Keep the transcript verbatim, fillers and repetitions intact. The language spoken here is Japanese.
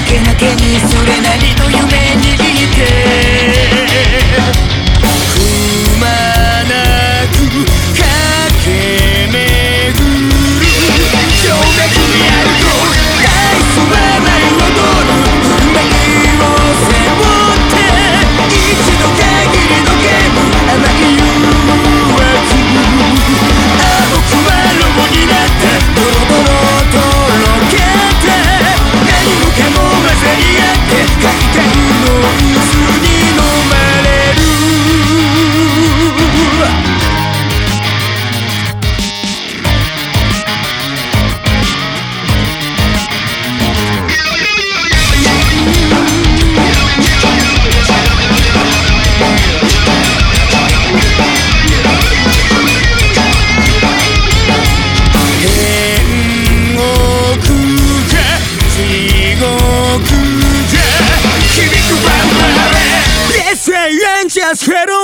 けなけにそれなりの夢にいてくまなく駆け巡る正面にあると愛想は舞い踊る運命を背負って一度限りのゲーム甘い誘惑あ僕はロボになってドロドロとろけて何もかも混ざり合って快感の渦に飲まれるJust